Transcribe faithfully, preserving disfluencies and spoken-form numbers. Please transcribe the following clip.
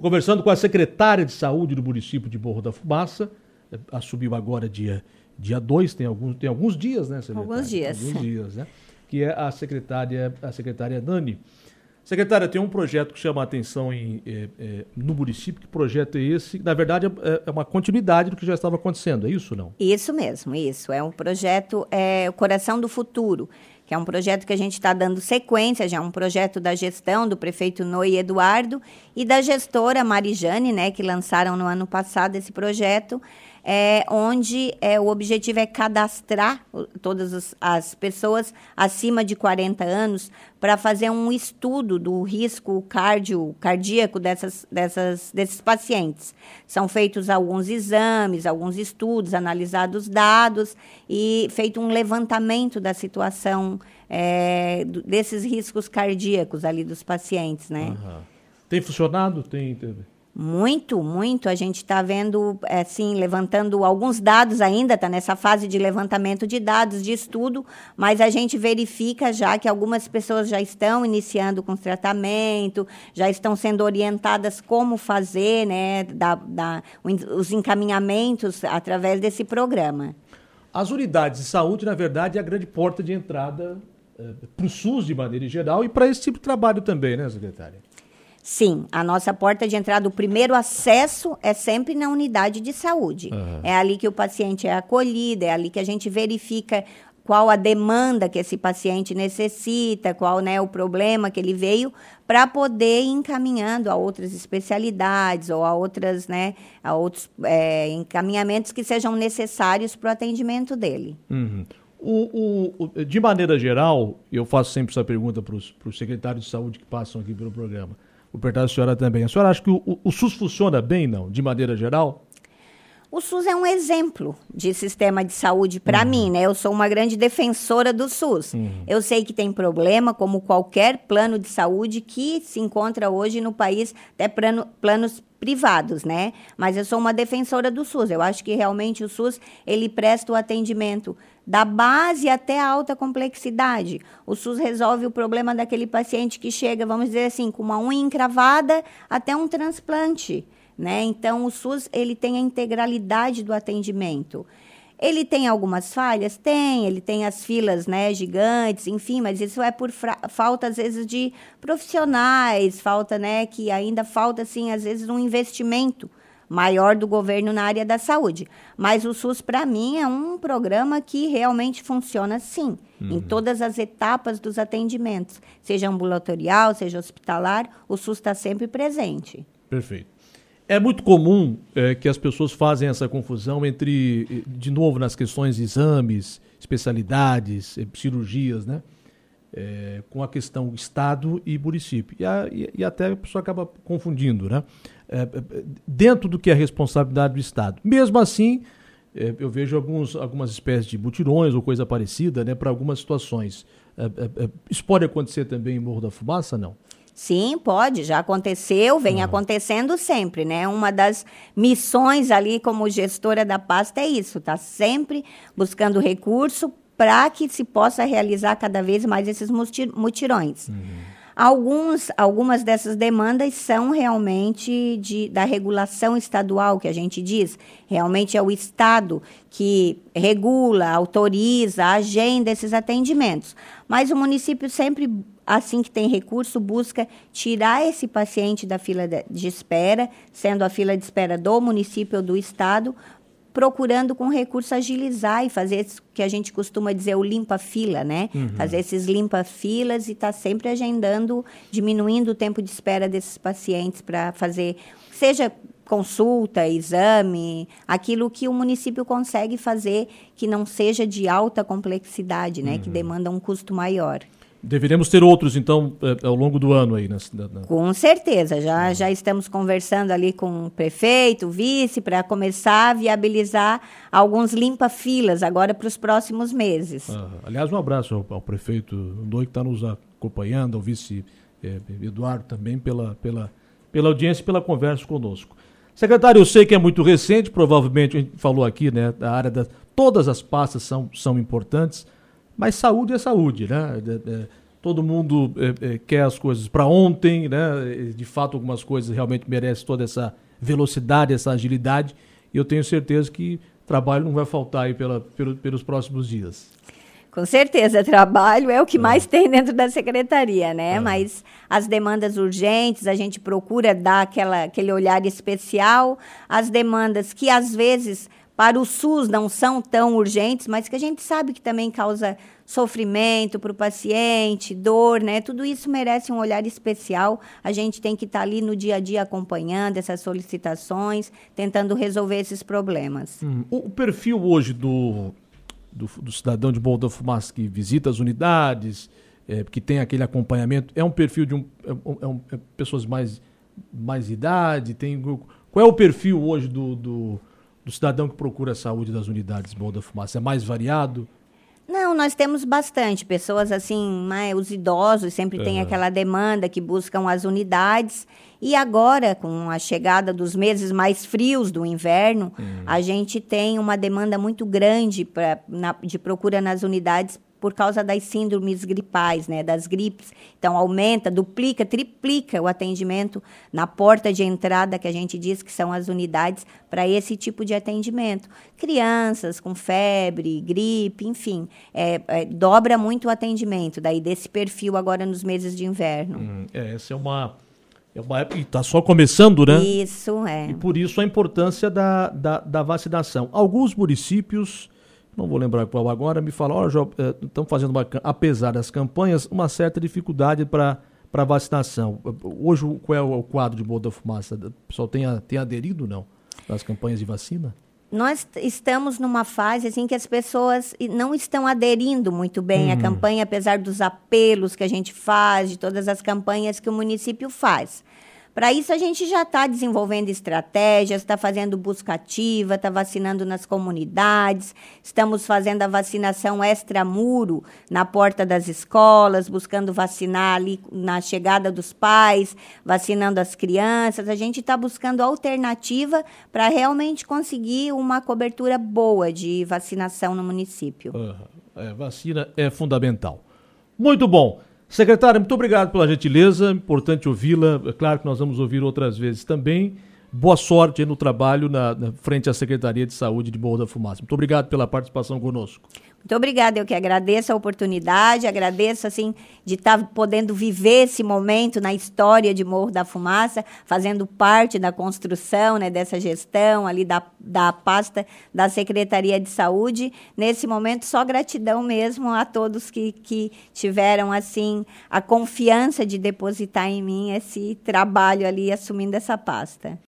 conversando com a secretária de saúde do município de Morro da Fumaça, assumiu agora dia dia dois, tem alguns, tem alguns dias, né, secretária? Alguns dias. Alguns dias, né? Que é a secretária, a secretária Nani. Secretária, tem um projeto que chama a atenção em, é, é, no município. Que projeto é esse? Na verdade, é, é uma continuidade do que já estava acontecendo, é isso ou não? Isso mesmo, isso. É um projeto, é, o Coração do Futuro, que é um projeto que a gente está dando sequência, já é um projeto da gestão do prefeito Noe Eduardo e da gestora Marijane, né, que lançaram no ano passado esse projeto, é, onde é, o objetivo é cadastrar todas as, as pessoas acima de quarenta anos para fazer um estudo do risco cardio, cardíaco dessas, dessas, desses pacientes. São feitos alguns exames, alguns estudos, analisados dados e feito um levantamento da situação é, desses riscos cardíacos ali dos pacientes, né? Uhum. Tem funcionado? Tem... Muito, muito. A gente está vendo, assim, levantando alguns dados ainda, está nessa fase de levantamento de dados, de estudo, mas a gente verifica já que algumas pessoas já estão iniciando com tratamento, já estão sendo orientadas como fazer, né, da, da, os encaminhamentos através desse programa. As unidades de saúde, na verdade, é a grande porta de entrada é, para o SUS de maneira geral e para esse tipo de trabalho também, né, secretária? Sim, a nossa porta de entrada, o primeiro acesso é sempre na unidade de saúde. Uhum. É ali que o paciente é acolhido, é ali que a gente verifica qual a demanda que esse paciente necessita, qual, né, o problema que ele veio, para poder ir encaminhando a outras especialidades ou a outras, né, a outros é, encaminhamentos que sejam necessários para o atendimento dele. Uhum. O, o, o, de maneira geral, eu faço sempre essa pergunta para os secretários de saúde que passam aqui pelo programa. Vou perguntar a senhora também. A senhora acha que o, o, o SUS funciona bem, não? De maneira geral? O SUS é um exemplo de sistema de saúde para uhum. mim, né? Eu sou uma grande defensora do SUS. Uhum. Eu sei que tem problema, como qualquer plano de saúde que se encontra hoje no país, até plano, planos privados, né? Mas eu sou uma defensora do SUS. Eu acho que realmente o SUS, ele presta o atendimento da base até a alta complexidade. O SUS resolve o problema daquele paciente que chega, vamos dizer assim, com uma unha encravada até um transplante, né? Então, o SUS, ele tem a integralidade do atendimento. Ele tem algumas falhas? Tem. Ele tem as filas, né, gigantes, enfim, mas isso é por fra- falta, às vezes, de profissionais, falta, né, que ainda falta, assim, às vezes, um investimento maior do governo na área da saúde. Mas o SUS, para mim, é um programa que realmente funciona, sim, uhum. em todas as etapas dos atendimentos, seja ambulatorial, seja hospitalar, o SUS está sempre presente. Perfeito. É muito comum é, que as pessoas fazem essa confusão entre, de novo, nas questões de exames, especialidades, cirurgias, né? É, com a questão Estado e município. E, a, e, e até a pessoa acaba confundindo, né? É, dentro do que é a responsabilidade do Estado. Mesmo assim, é, eu vejo alguns, algumas espécies de mutirões ou coisa parecida, né, para algumas situações. É, é, isso pode acontecer também em Morro da Fumaça, não? Sim, pode, já aconteceu, vem uhum. acontecendo sempre, né? Uma das missões ali como gestora da pasta é isso, tá sempre buscando recurso para que se possa realizar cada vez mais esses mutirões. Uhum. Alguns, algumas dessas demandas são realmente de, da regulação estadual, que a gente diz. Realmente é o Estado que regula, autoriza, agenda esses atendimentos. Mas o município sempre, assim que tem recurso, busca tirar esse paciente da fila de espera, sendo a fila de espera do município ou do Estado, procurando com recurso agilizar e fazer o que a gente costuma dizer o limpa-fila, né? Uhum. Fazer esses limpa-filas e estar tá sempre agendando, diminuindo o tempo de espera desses pacientes para fazer, seja consulta, exame, aquilo que o município consegue fazer que não seja de alta complexidade, né? Uhum. Que demanda um custo maior. Deveremos ter outros, então, ao longo do ano aí? Na, na... Com certeza. Já, já estamos conversando ali com o prefeito, o vice, para começar a viabilizar alguns limpa-filas agora para os próximos meses. Ah, aliás, um abraço ao, ao prefeito Doi, que está nos acompanhando, ao vice eh, Eduardo também, pela, pela, pela audiência e pela conversa conosco. Secretário, eu sei que é muito recente, provavelmente a gente falou aqui, né, da área da... Todas as pastas são, são importantes, mas saúde é saúde, né? todo mundo é, é, quer as coisas para ontem, né? De fato, algumas coisas realmente merecem toda essa velocidade, essa agilidade, e eu tenho certeza que trabalho não vai faltar aí pela, pelo, pelos próximos dias. Com certeza, trabalho é o que é. mais tem dentro da secretaria, né? É. Mas as demandas urgentes, a gente procura dar aquela, aquele olhar especial, as demandas que às vezes para o SUS não são tão urgentes, mas que a gente sabe que também causa sofrimento para o paciente, dor, né? Tudo isso merece um olhar especial. A gente tem que estar ali no dia a dia acompanhando essas solicitações, tentando resolver esses problemas. Hum. O perfil hoje do, do, do cidadão de Morro da Fumaça que visita as unidades, é, que tem aquele acompanhamento, é um perfil de um, é, é um, é pessoas mais, mais idade? Tem, qual é o perfil hoje do... do do cidadão que procura a saúde das unidades Morro da Fumaça? É mais variado? Não, nós temos bastante. Pessoas assim, né, os idosos sempre uhum. têm aquela demanda que buscam as unidades. E agora, com a chegada dos meses mais frios do inverno, uhum. a gente tem uma demanda muito grande pra, na, de procura nas unidades por causa das síndromes gripais, né, das gripes. Então, aumenta, duplica, triplica o atendimento na porta de entrada, que a gente diz que são as unidades, para esse tipo de atendimento. Crianças com febre, gripe, enfim, é, é, dobra muito o atendimento, daí desse perfil agora nos meses de inverno. Hum, é, essa é uma, é uma época que está só começando, né? Isso, é. E por isso a importância da, da, da vacinação. Alguns municípios... não vou lembrar qual agora, me fala, olha, estão fazendo, uma, apesar das campanhas, uma certa dificuldade para a vacinação. Hoje, qual é o quadro de Morro da Fumaça? O pessoal tem, tem aderido, não, nas campanhas de vacina? Nós estamos numa fase assim que as pessoas não estão aderindo muito bem hum. à campanha, apesar dos apelos que a gente faz, de todas as campanhas que o município faz. Para isso, a gente já está desenvolvendo estratégias, está fazendo busca ativa, está vacinando nas comunidades, estamos fazendo a vacinação extramuro na porta das escolas, buscando vacinar ali na chegada dos pais, vacinando as crianças. A gente está buscando alternativa para realmente conseguir uma cobertura boa de vacinação no município. Uhum. É, vacina é fundamental. Muito bom. Secretária, muito obrigado pela gentileza, importante ouvi-la, é claro que nós vamos ouvir outras vezes também. Boa sorte aí no trabalho na, na frente à Secretaria de Saúde de Morro da Fumaça. Muito obrigado pela participação conosco. Muito obrigada, eu que agradeço a oportunidade, agradeço assim de estar podendo viver esse momento na história de Morro da Fumaça, fazendo parte da construção, né, dessa gestão ali da, da pasta da Secretaria de Saúde. Nesse momento, só gratidão mesmo a todos que, que tiveram assim a confiança de depositar em mim esse trabalho ali, assumindo essa pasta.